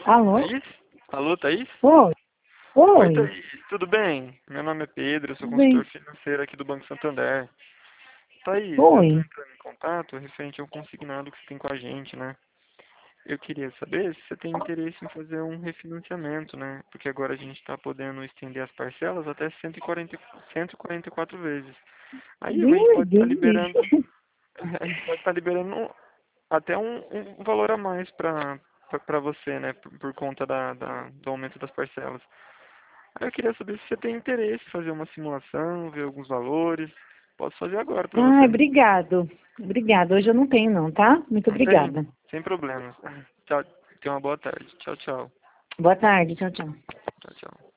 Alô? Thaís? Alô, Thaís? Oi. Oi, Oi. Thaís. Tudo bem? Meu nome é Pedro, eu sou Tudo consultor bem? financeiro aqui do Banco Santander. Thaís, eu estou Oi. entrando em contato referente ao consignado que você tem com a gente, né? Eu queria saber se você tem interesse em fazer um refinanciamento, né? Porque agora a gente está podendo estender as parcelas até 144 vezes. Aí a gente Meu pode estar Deus. liberando, a gente pode estar liberando até um valor a mais para você, né? Por conta do aumento das parcelas. Aí eu queria saber se você tem interesse em fazer uma simulação, ver alguns valores. Posso fazer agora para Ai, você. obrigado. Obrigada. Hoje eu não tenho não, tá? Muito Não tem? obrigada. Sem problemas. Tchau. Tenha uma boa tarde. Tchau, tchau. Boa tarde. Tchau, tchau. Tchau, tchau.